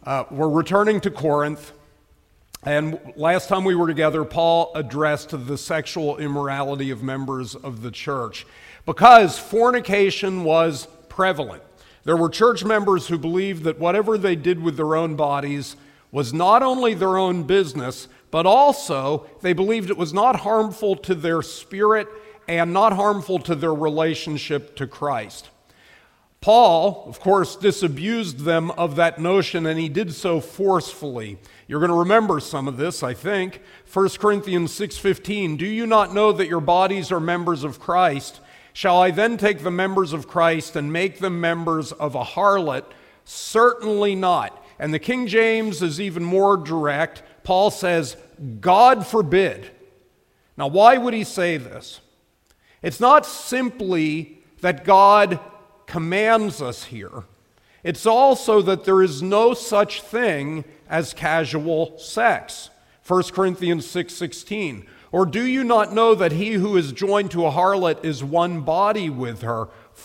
We're returning to Corinth, and last time we were together, Paul addressed the sexual immorality of members of the church because fornication was prevalent. There were church members who believed that whatever they did with their own bodies was not only their own business, but also they believed it was not harmful to their spirit and not harmful to their relationship to Christ. Paul, of course, disabused them of that notion, and he did so forcefully. You're going to remember some of this, I think. 1 Corinthians 6:15, "Do you not know that your bodies are members of Christ? Shall I then take the members of Christ and make them members of a harlot? Certainly not." And the King James is even more direct. Paul says, "God forbid." Now, why would he say this? It's not simply that God commands us here. It's also that there is no such thing as casual sex. 1 Corinthians 6:16. "Or do you not know that he who is joined to a harlot is one body with her?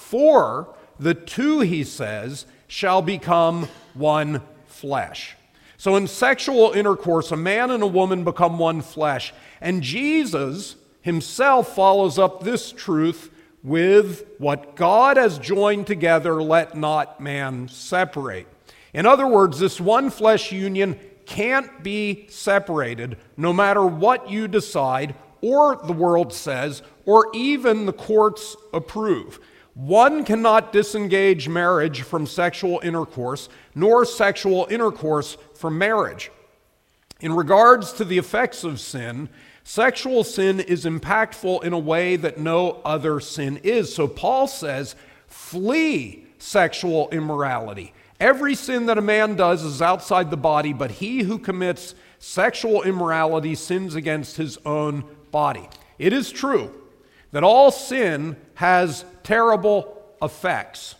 For the two," he says, "shall become one flesh." So in sexual intercourse, a man and a woman become one flesh. And Jesus himself follows up this truth with "what God has joined together, let not man separate." In other words, this one flesh union can't be separated no matter what you decide, or the world says, or even the courts approve. One cannot disengage marriage from sexual intercourse, nor sexual intercourse from marriage. In regards to the effects of sin, sexual sin is impactful in a way that no other sin is. So Paul says, flee sexual immorality. Every sin that a man does is outside the body, but he who commits sexual immorality sins against his own body. It is true that all sin has terrible effects,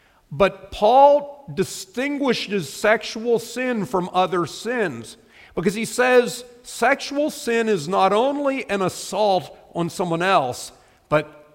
but Paul distinguishes sexual sin from other sins because he says sexual sin is not only an assault on someone else, but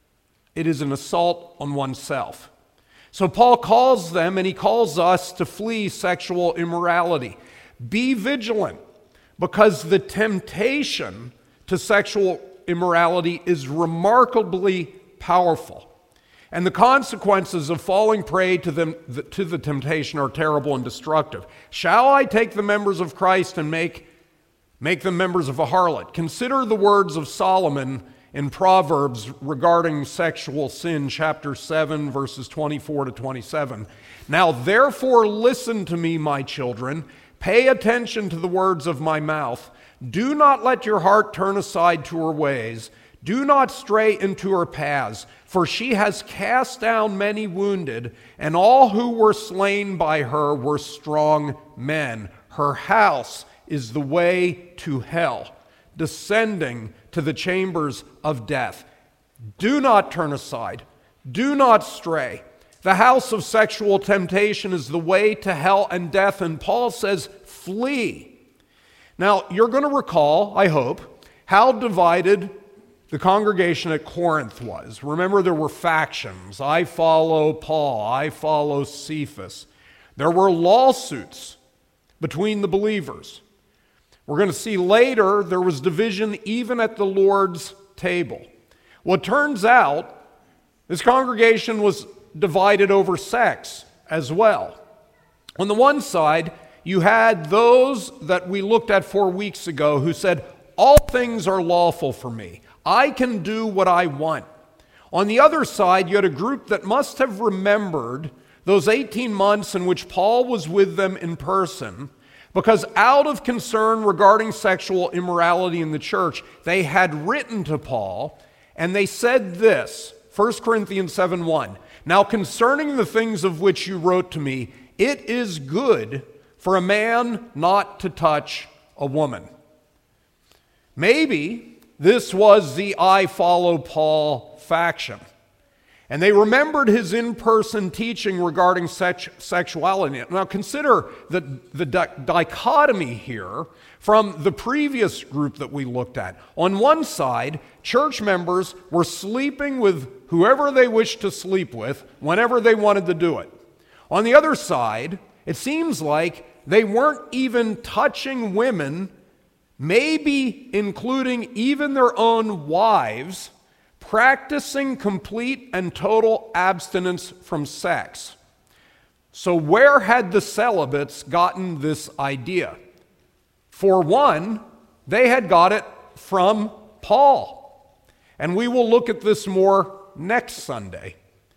it is an assault on oneself. So Paul calls them, and he calls us, to flee sexual immorality. Be vigilant, because the temptation to sexual immorality is remarkably powerful. And the consequences of falling prey to the temptation are terrible and destructive. "Shall I take the members of Christ and make them members of a harlot?" Consider the words of Solomon in Proverbs regarding sexual sin, chapter 7, verses 24 to 27. "Now therefore listen to me, my children. Pay attention to the words of my mouth. Do not let your heart turn aside to her ways. Do not stray into her paths, for she has cast down many wounded, and all who were slain by her were strong men. Her house is the way to hell, descending to the chambers of death. Do not turn aside. Do not stray. The house of sexual temptation is the way to hell and death." And Paul says, flee. Now, you're going to recall, I hope, how divided the congregation at Corinth was. Remember, there were factions. I follow Paul. I follow Cephas. There were lawsuits between the believers. We're going to see later there was division even at the Lord's table. Well, it turns out this congregation was divided over sex as well. On the one side, you had those that we looked at 4 weeks ago who said, "All things are lawful for me. I can do what I want." On the other side, you had a group that must have remembered those 18 months in which Paul was with them in person, because out of concern regarding sexual immorality in the church, they had written to Paul, and they said this, 1 Corinthians 7:1, "Now concerning the things of which you wrote to me, it is good for a man not to touch a woman." Maybe this was the "I follow Paul" faction. And they remembered his in-person teaching regarding sexuality. Now consider the dichotomy here from the previous group that we looked at. On one side, church members were sleeping with whoever they wished to sleep with whenever they wanted to do it. On the other side, it seems like they weren't even touching women, maybe including even their own wives, practicing complete and total abstinence from sex. So where had the celibates gotten this idea? For one, they had got it from Paul. And we will look at this more next Sunday.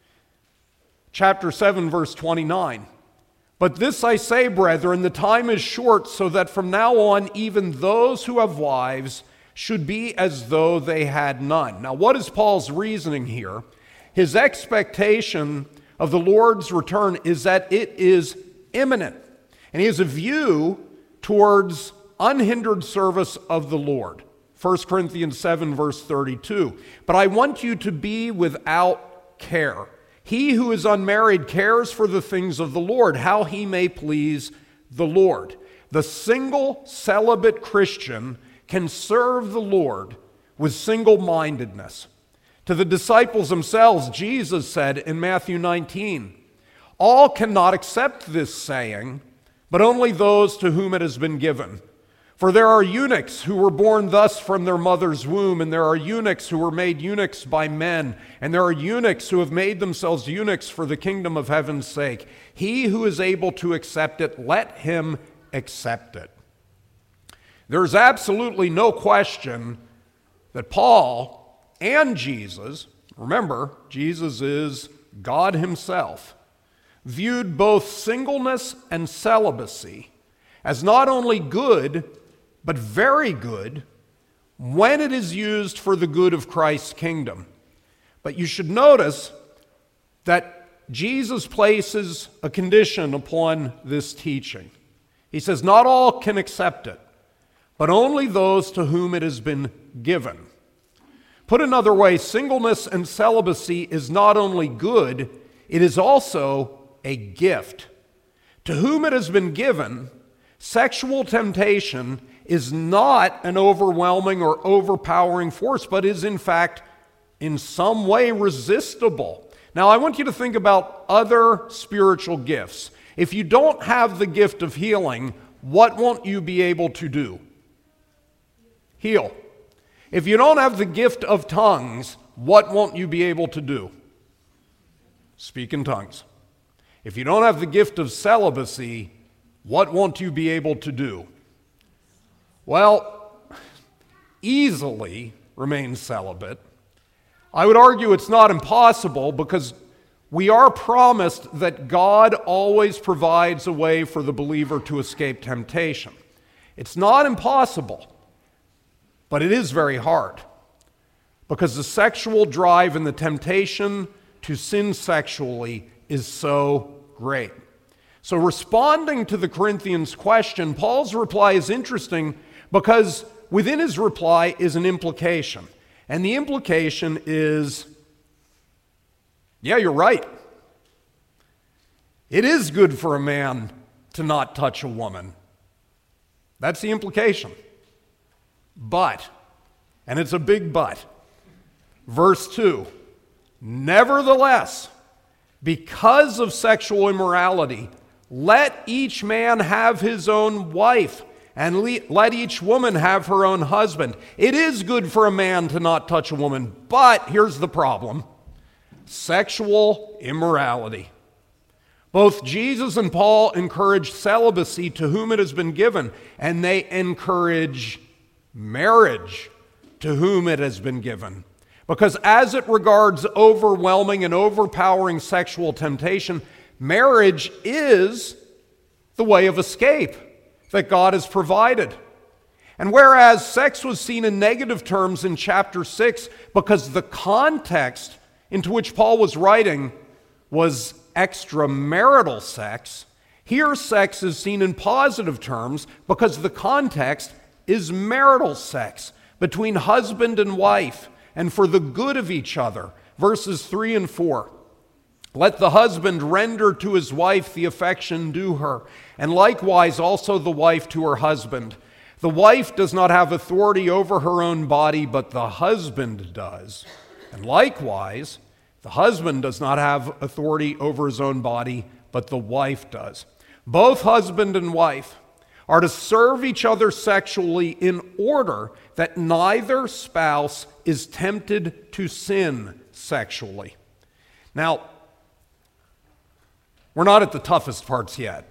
Chapter 7, verse 29. But this I say, brethren, the time is short, so that from now on even those who have wives should be as though they had none. Now, what is Paul's reasoning here? His expectation of the Lord's return is that it is imminent. And he has a view towards unhindered service of the Lord. 1 Corinthians 7, verse 32. But I want you to be without care. He who is unmarried cares for the things of the Lord, how he may please the Lord. The single celibate Christian can serve the Lord with single-mindedness. To the disciples themselves, Jesus said in Matthew 19, all cannot accept this saying, but only those to whom it has been given. For there are eunuchs who were born thus from their mother's womb, and there are eunuchs who were made eunuchs by men, and there are eunuchs who have made themselves eunuchs for the kingdom of heaven's sake. He who is able to accept it, let him accept it. There's absolutely no question that Paul and Jesus, remember, Jesus is God himself, viewed both singleness and celibacy as not only good, but very good when it is used for the good of Christ's kingdom. But you should notice that Jesus places a condition upon this teaching. He says, not all can accept it, but only those to whom it has been given. Put another way, singleness and celibacy is not only good, it is also a gift. To whom it has been given, sexual temptation is not an overwhelming or overpowering force, but is in fact in some way resistible. Now, I want you to think about other spiritual gifts. If you don't have the gift of healing, what won't you be able to do? Heal. If you don't have the gift of tongues, what won't you be able to do? Speak in tongues. If you don't have the gift of celibacy, what won't you be able to do? Well, easily remain celibate. I would argue it's not impossible because we are promised that God always provides a way for the believer to escape temptation. It's not impossible, but it is very hard because the sexual drive and the temptation to sin sexually is so great. So responding to the Corinthians' question, Paul's reply is interesting because within his reply is an implication. And the implication is, yeah, you're right. It is good for a man to not touch a woman. That's the implication. But, and it's a big but, verse 2, nevertheless, because of sexual immorality, let each man have his own wife, and let each woman have her own husband. It is good for a man to not touch a woman, but here's the problem: sexual immorality. Both Jesus and Paul encourage celibacy to whom it has been given, and they encourage marriage to whom it has been given. Because as it regards overwhelming and overpowering sexual temptation, marriage is the way of escape that God has provided. And whereas sex was seen in negative terms in chapter 6 because the context into which Paul was writing was extramarital sex, here sex is seen in positive terms because the context is marital sex between husband and wife and for the good of each other. Verses 3 and 4. Let the husband render to his wife the affection due her, and likewise also the wife to her husband. The wife does not have authority over her own body, but the husband does. And likewise, the husband does not have authority over his own body, but the wife does. Both husband and wife are to serve each other sexually in order that neither spouse is tempted to sin sexually. Now, we're not at the toughest parts yet.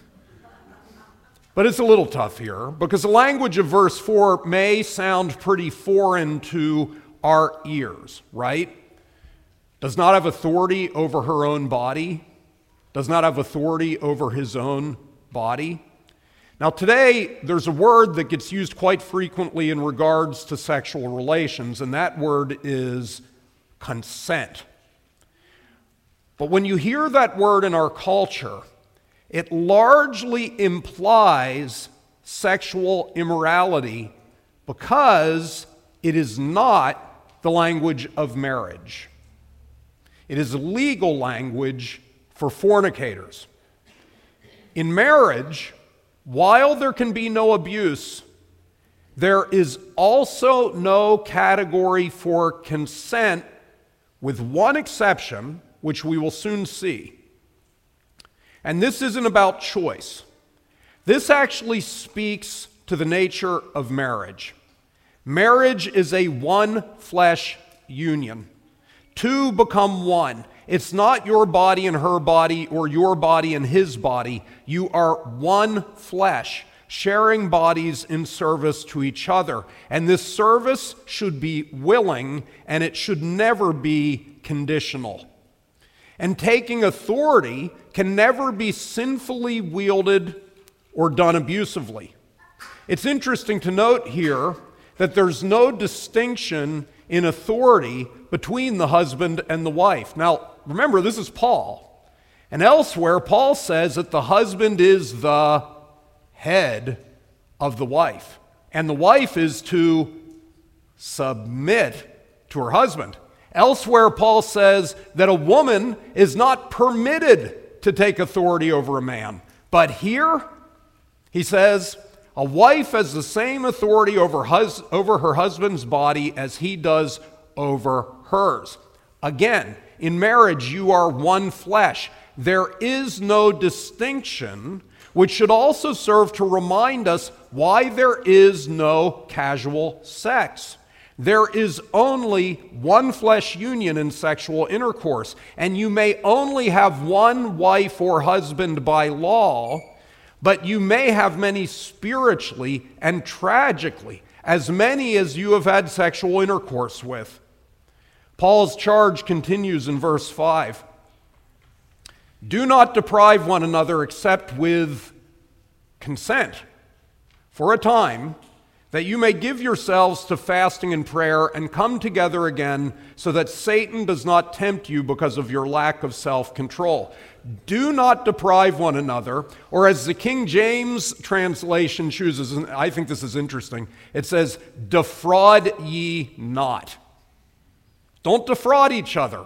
But it's a little tough here because the language of verse 4 may sound pretty foreign to our ears, right? Does not have authority over her own body, does not have authority over his own body. Now today, there's a word that gets used quite frequently in regards to sexual relations, and that word is consent. But when you hear that word in our culture, it largely implies sexual immorality because it is not the language of marriage. It is legal language for fornicators. In marriage, while there can be no abuse, there is also no category for consent, with one exception, which we will soon see. And this isn't about choice. This actually speaks to the nature of marriage. Marriage is a one-flesh union. Two become one. It's not your body and her body or your body and his body. You are one flesh, sharing bodies in service to each other. And this service should be willing, and it should never be conditional. And taking authority can never be sinfully wielded or done abusively. It's interesting to note here that there's no distinction in authority between the husband and the wife. Now, remember, this is Paul. And elsewhere, Paul says that the husband is the head of the wife. And the wife is to submit to her husband. Elsewhere, Paul says that a woman is not permitted to take authority over a man. But here, he says, a wife has the same authority over her husband's body as he does over hers. Again, in marriage, you are one flesh. There is no distinction, which should also serve to remind us why there is no casual sex. There is only one flesh union in sexual intercourse, and you may only have one wife or husband by law, but you may have many spiritually and tragically, as many as you have had sexual intercourse with. Paul's charge continues in verse 5. Do not deprive one another except with consent for a time, that you may give yourselves to fasting and prayer and come together again so that Satan does not tempt you because of your lack of self-control. Do not deprive one another, or as the King James translation chooses, and I think this is interesting, it says, defraud ye not. Don't defraud each other.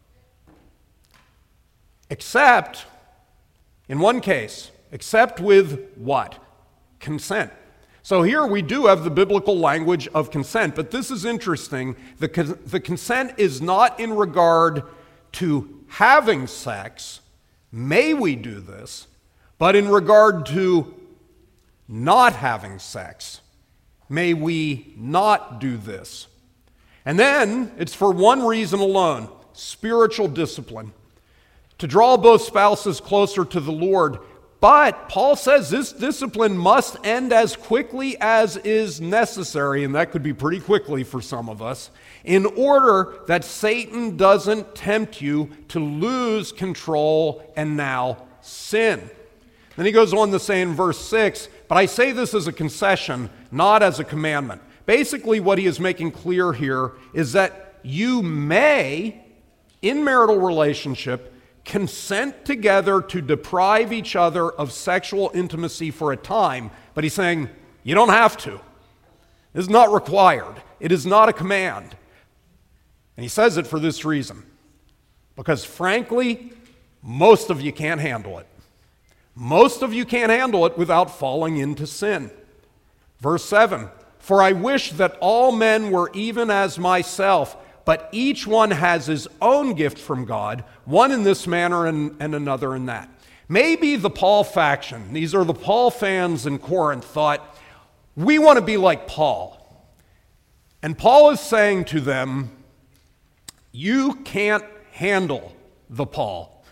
Except, in one case, except with what? Consent. So here we do have the biblical language of consent, but this is interesting. The consent is not in regard to having sex, may we do this, but in regard to not having sex, may we not do this. And then it's for one reason alone, spiritual discipline, to draw both spouses closer to the Lord. But Paul says this discipline must end as quickly as is necessary, and that could be pretty quickly for some of us, in order that Satan doesn't tempt you to lose control and now sin. Then he goes on to say in verse 6, but I say this as a concession, not as a commandment. Basically what he is making clear here is that you may, in marital relationship, consent together to deprive each other of sexual intimacy for a time, but he's saying you don't have to. It is not required. It is not a command. And he says it for this reason, because frankly, most of you can't handle it. Most of you can't handle it without falling into sin. Verse 7, for I wish that all men were even as myself, but each one has his own gift from God, one in this manner and another in that. Maybe the Paul faction, these are the Paul fans in Corinth, thought, we want to be like Paul. And Paul is saying to them, you can't handle the Paul.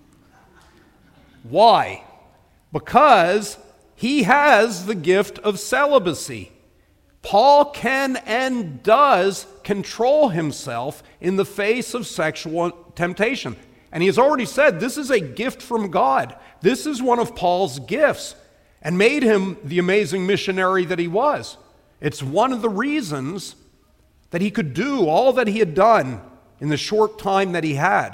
Why? Because he has the gift of celibacy. Paul can and does control himself in the face of sexual temptation. And he has already said this is a gift from God. This is one of Paul's gifts and made him the amazing missionary that he was. It's one of the reasons that he could do all that he had done in the short time that he had.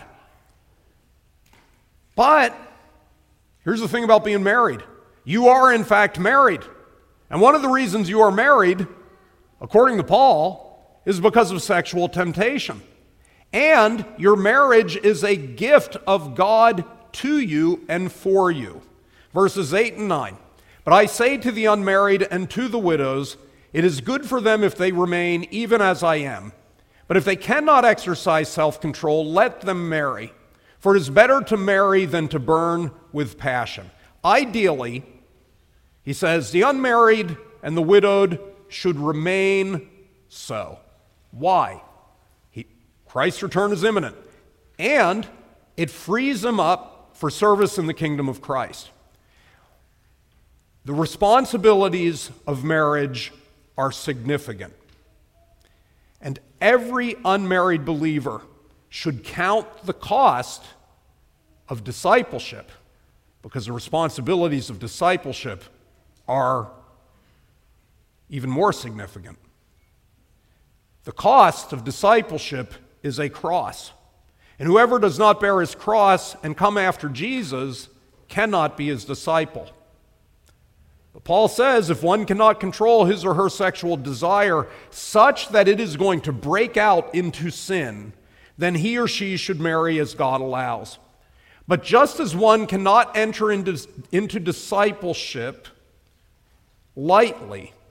But here's the thing about being married. You are, in fact, married. And one of the reasons you are married, according to Paul, is because of sexual temptation. And your marriage is a gift of God to you and for you. Verses 8 and 9. But I say to the unmarried and to the widows, it is good for them if they remain even as I am. But if they cannot exercise self-control, let them marry. For it is better to marry than to burn with passion. Ideally, he says, the unmarried and the widowed should remain so. Why? Christ's return is imminent, and it frees them up for service in the kingdom of Christ. The responsibilities of marriage are significant, and every unmarried believer should count the cost of discipleship, because the responsibilities of discipleship are even more significant. The cost of discipleship is a cross. And whoever does not bear his cross and come after Jesus cannot be his disciple. But Paul says if one cannot control his or her sexual desire such that it is going to break out into sin, then he or she should marry as God allows. But just as one cannot enter into discipleship lightly,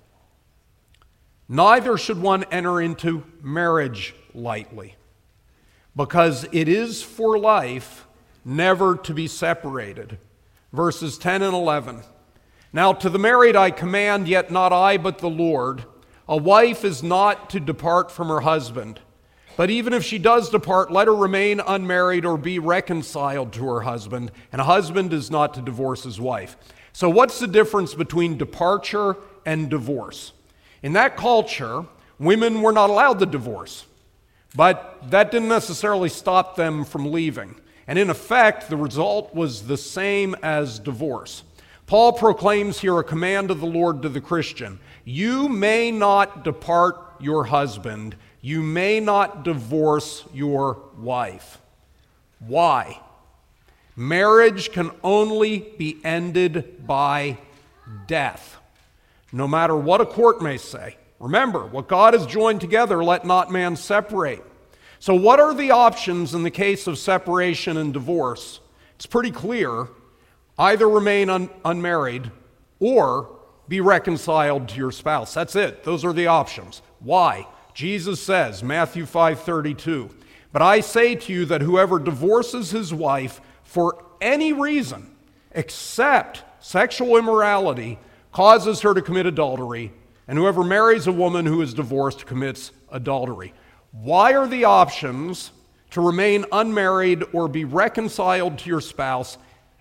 neither should one enter into marriage lightly, because it is for life, never to be separated. Verses 10 and 11. Now to the married I command, yet not I, but the Lord, a wife is not to depart from her husband. But even if she does depart, let her remain unmarried or be reconciled to her husband, and a husband is not to divorce his wife. So what's the difference between departure and divorce? In that culture, women were not allowed to divorce, but that didn't necessarily stop them from leaving. And in effect, the result was the same as divorce. Paul proclaims here a command of the Lord to the Christian. You may not depart your husband. You may not divorce your wife. Why? Marriage can only be ended by death, no matter what a court may say. Remember, what God has joined together, let not man separate. So what are the options in the case of separation and divorce? It's pretty clear. Either remain unmarried or be reconciled to your spouse. That's it. Those are the options. Why? Jesus says, Matthew 5:32, but I say to you that whoever divorces his wife for any reason except sexual immorality causes her to commit adultery, and whoever marries a woman who is divorced commits adultery. Why are the options to remain unmarried or be reconciled to your spouse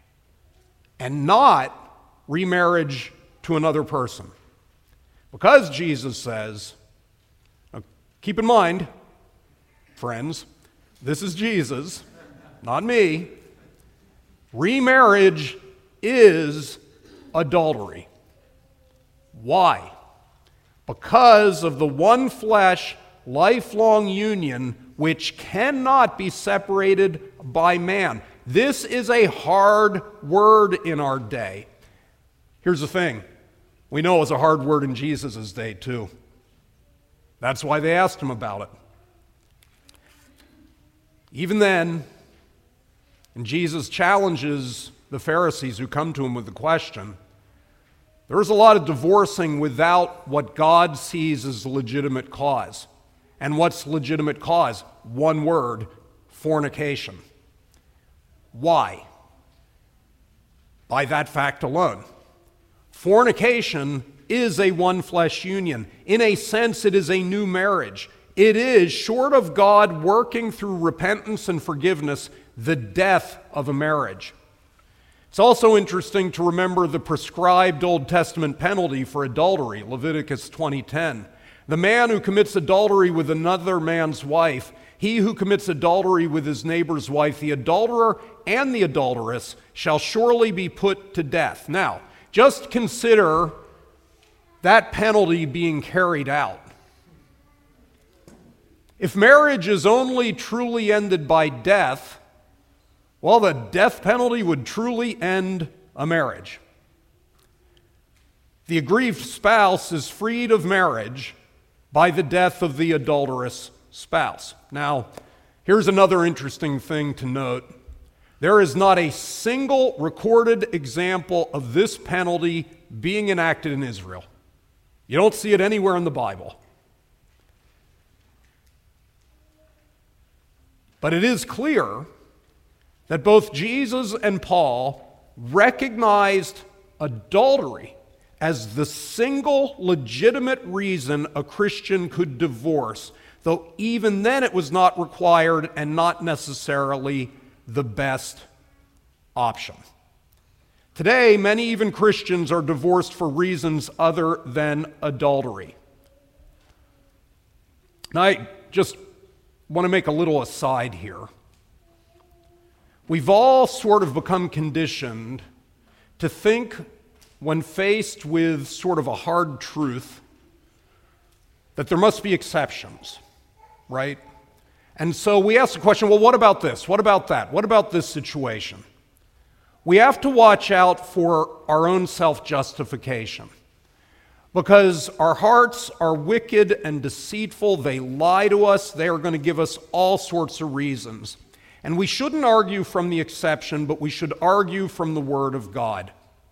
and not remarriage to another person? Because Jesus says, now keep in mind, friends, this is Jesus, not me. Remarriage is adultery. Why? Because of the one flesh, lifelong union which cannot be separated by man. This is a hard word in our day. Here's the thing. We know it was a hard word in Jesus' day too. That's why they asked him about it. Even then, and Jesus challenges the Pharisees who come to him with the question, there is a lot of divorcing without what God sees as legitimate cause. And what's legitimate cause? One word, fornication. Why? by that fact alone. Fornication is a one-flesh union. In a sense, it is a new marriage. It is, short of God working through repentance and forgiveness, the death of a marriage. It's also interesting to remember the prescribed Old Testament penalty for adultery, Leviticus 20:10. The man who commits adultery with another man's wife, he who commits adultery with his neighbor's wife, the adulterer and the adulteress shall surely be put to death. Now, just consider that penalty being carried out. If marriage is only truly ended by death, well, the death penalty would truly end a marriage. The aggrieved spouse is freed of marriage by the death of the adulterous spouse. Now, here's another interesting thing to note. There is not a single recorded example of this penalty being enacted in Israel. You don't see it anywhere in the Bible. But it is clear that both Jesus and Paul recognized adultery as the single legitimate reason a Christian could divorce, though even then it was not required and not necessarily the best option. Today, many even Christians are divorced for reasons other than adultery. Now, I just want to make a little aside here. We've all sort of become conditioned to think, when faced with sort of a hard truth, that there must be exceptions, right? And so we ask the question, well, what about this? What about that? What about this situation? We have to watch out for our own self-justification, because our hearts are wicked and deceitful. They lie to us. They are going to give us all sorts of reasons. And we shouldn't argue from the exception, but we should argue from the Word of God.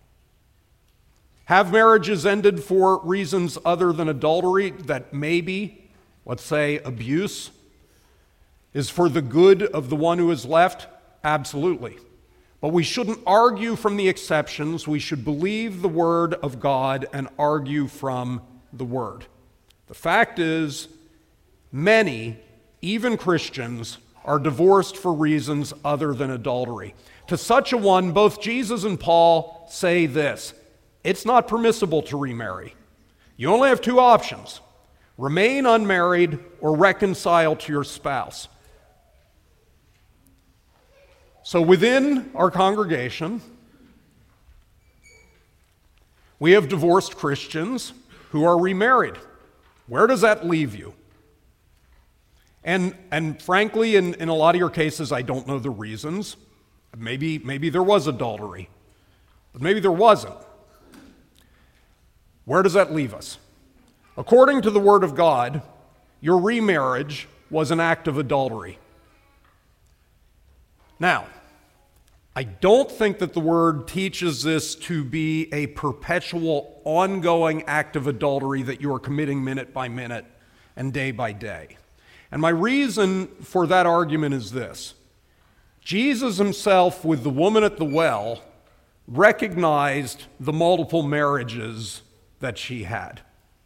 Have marriages ended for reasons other than adultery that maybe, let's say, abuse is for the good of the one who is left? Absolutely. But we shouldn't argue from the exceptions. We should believe the Word of God and argue from the Word. The fact is, many, even Christians, are divorced for reasons other than adultery. To such a one, both Jesus and Paul say this: it's not permissible to remarry. You only have two options: remain unmarried or reconcile to your spouse. So within our congregation, we have divorced Christians who are remarried. Where does that leave you? And frankly, in a lot of your cases, I don't know the reasons. Maybe there was adultery, but maybe there wasn't. Where does that leave us? According to the Word of God, your remarriage was an act of adultery. Now, I don't think that the Word teaches this to be a perpetual, ongoing act of adultery that you are committing minute by minute and day by day. And my reason for that argument is this: Jesus himself, with the woman at the well, recognized the multiple marriages that she had.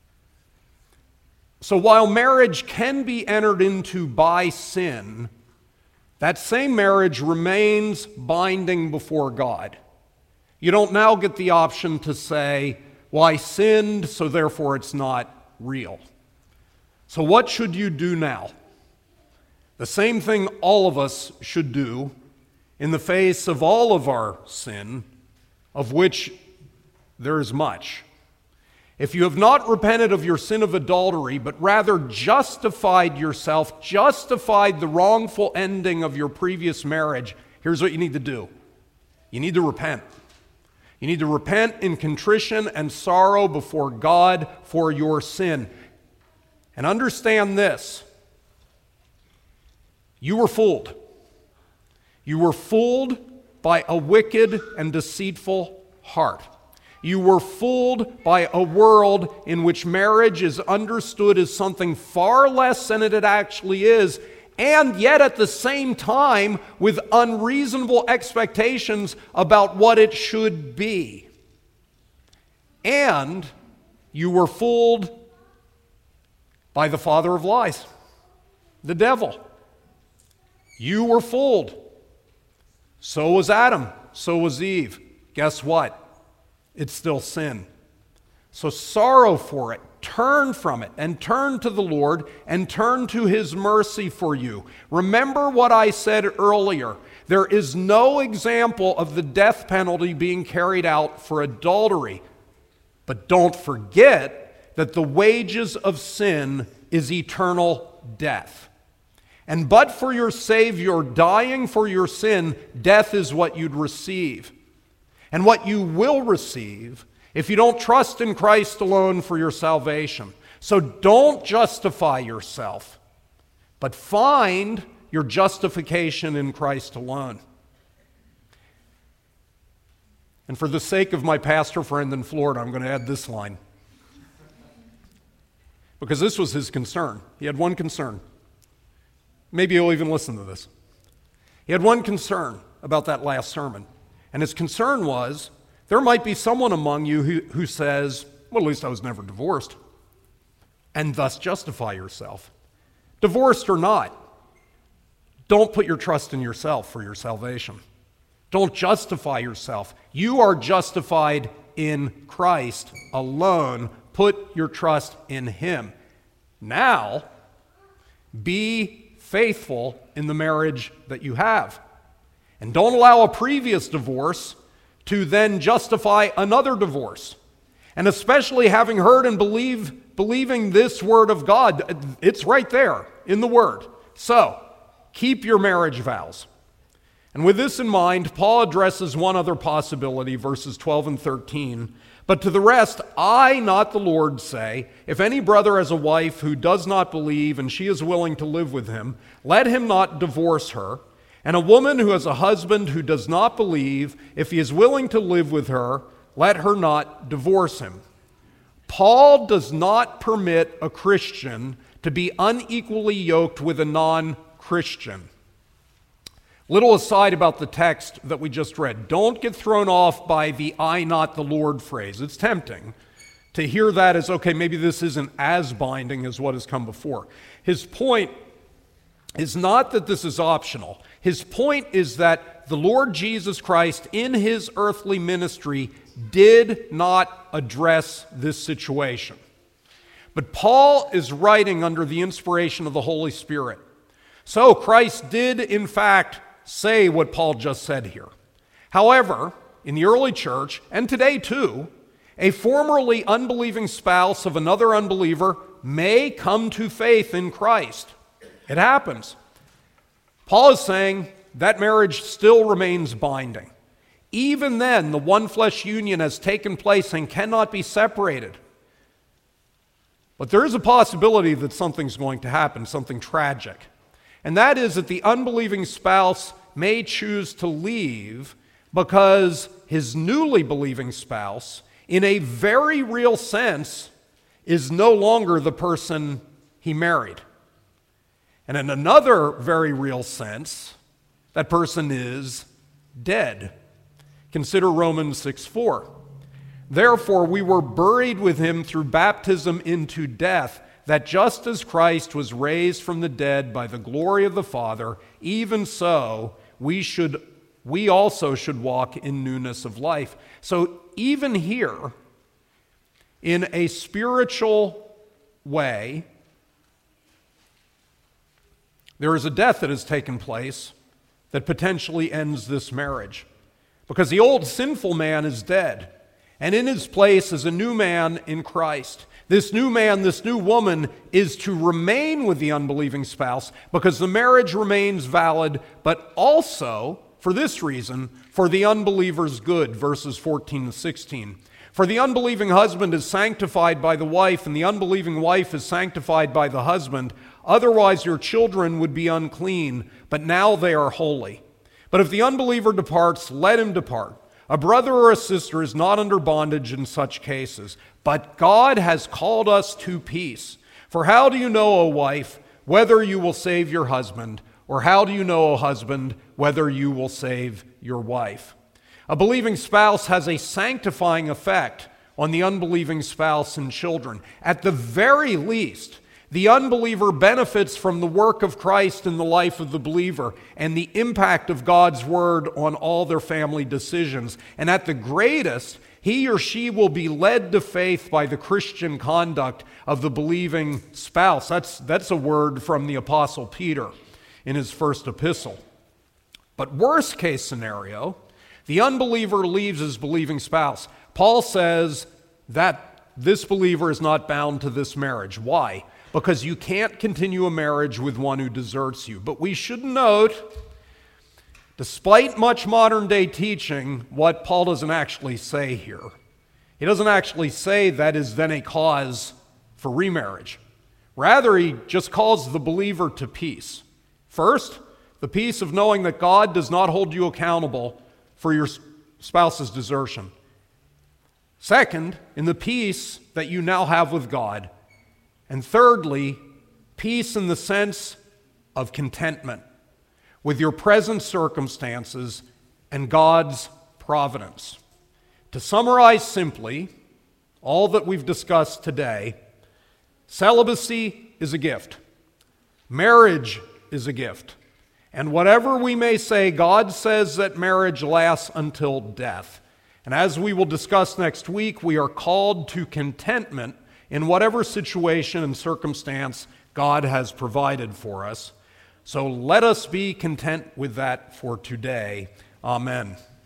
So while marriage can be entered into by sin, that same marriage remains binding before God. You don't now get the option to say, well, I sinned, so therefore it's not real. So what should you do now? The same thing all of us should do in the face of all of our sin, of which there is much. If you have not repented of your sin of adultery, but rather justified yourself, justified the wrongful ending of your previous marriage, here's what you need to do. You need to repent. You need to repent in contrition and sorrow before God for your sin. And understand this: you were fooled. You were fooled by a wicked and deceitful heart. You were fooled by a world in which marriage is understood as something far less than it actually is, and yet at the same time with unreasonable expectations about what it should be. And you were fooled by the father of lies, the devil. You were fooled. So was Adam. So was Eve. Guess what? It's still sin. So sorrow for it. Turn from it and turn to the Lord and turn to His mercy for you. Remember what I said earlier. There is no example of the death penalty being carried out for adultery. But don't forget that the wages of sin is eternal death. And but for your Savior dying for your sin, death is what you'd receive. And what you will receive if you don't trust in Christ alone for your salvation. So don't justify yourself, but find your justification in Christ alone. And for the sake of my pastor friend in Florida, I'm going to add this line. Because this was his concern. He had one concern. Maybe he'll even listen to this. He had one concern about that last sermon. And his concern was, there might be someone among you who says, well, at least I was never divorced, and thus justify yourself. Divorced or not, don't put your trust in yourself for your salvation. Don't justify yourself. You are justified in Christ alone. Put your trust in Him. Now, be faithful in the marriage that you have. And don't allow a previous divorce to then justify another divorce. And especially having heard and believing this word of God, it's right there in the word. So, keep your marriage vows. And with this in mind, Paul addresses one other possibility, verses 12 and 13. But to the rest, I, not the Lord, say, if any brother has a wife who does not believe and she is willing to live with him, let him not divorce her. And a woman who has a husband who does not believe, if he is willing to live with her, let her not divorce him. Paul does not permit a Christian to be unequally yoked with a non-Christian. Little aside about the text that we just read. Don't get thrown off by the I, not the Lord phrase. It's tempting to hear that as, okay, maybe this isn't as binding as what has come before. His point is not that this is optional. His point is that the Lord Jesus Christ in His earthly ministry did not address this situation. But Paul is writing under the inspiration of the Holy Spirit. So Christ did, in fact, say what Paul just said here. However, in the early church, and today too, a formerly unbelieving spouse of another unbeliever may come to faith in Christ. It happens. Paul is saying that marriage still remains binding. Even then, the one flesh union has taken place and cannot be separated. But there is a possibility that something's going to happen, something tragic. And that is that the unbelieving spouse may choose to leave because his newly believing spouse, in a very real sense, is no longer the person he married. And in another very real sense, that person is dead. Consider Romans 6:4. Therefore, we were buried with him through baptism into death, that just as Christ was raised from the dead by the glory of the Father, even so we also should walk in newness of life. So even here, in a spiritual way, there is a death that has taken place that potentially ends this marriage. Because the old sinful man is dead, and in his place is a new man in Christ. This new man, this new woman, is to remain with the unbelieving spouse because the marriage remains valid, but also, for this reason, for the unbeliever's good, verses 14 and 16. For the unbelieving husband is sanctified by the wife, and the unbelieving wife is sanctified by the husband. Otherwise your children would be unclean, but now they are holy. But if the unbeliever departs, let him depart. A brother or a sister is not under bondage in such cases, but God has called us to peace. For how do you know, O wife, whether you will save your husband? Or how do you know, O husband, whether you will save your wife? A believing spouse has a sanctifying effect on the unbelieving spouse and children. At the very least, the unbeliever benefits from the work of Christ in the life of the believer and the impact of God's word on all their family decisions. And at the greatest, he or she will be led to faith by the Christian conduct of the believing spouse. That's a word from the Apostle Peter in his first epistle. But worst case scenario, the unbeliever leaves his believing spouse. Paul says that this believer is not bound to this marriage. Why? Because you can't continue a marriage with one who deserts you. But we should note, despite much modern day teaching, what Paul doesn't actually say here. He doesn't actually say that is then a cause for remarriage. Rather, he just calls the believer to peace. First, the peace of knowing that God does not hold you accountable for your spouse's desertion. Second, in the peace that you now have with God. And thirdly, peace in the sense of contentment with your present circumstances and God's providence. To summarize simply all that we've discussed today, celibacy is a gift. Marriage is a gift. And whatever we may say, God says that marriage lasts until death. And as we will discuss next week, we are called to contentment in whatever situation and circumstance God has provided for us. So let us be content with that for today. Amen.